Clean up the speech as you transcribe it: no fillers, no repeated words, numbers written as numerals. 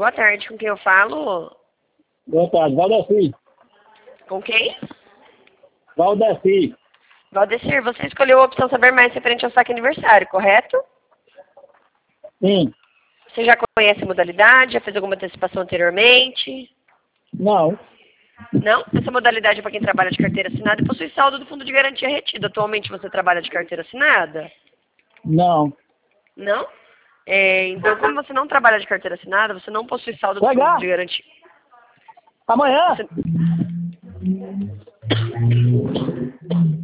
Boa tarde, com quem eu falo? Boa tarde, Valdeci. Com quem? Valdeci. Valdecir, você escolheu a opção saber mais referente ao saque aniversário, correto? Sim. Você já conhece a modalidade? Já fez alguma antecipação anteriormente? Não. Não? Essa modalidade é para quem trabalha de carteira assinada e possui saldo do fundo de garantia retido. Atualmente você trabalha de carteira assinada? Não. Não? Então, como você não trabalha de carteira assinada, você não possui saldo do fundo Pegar? de garantia. Amanhã? Você...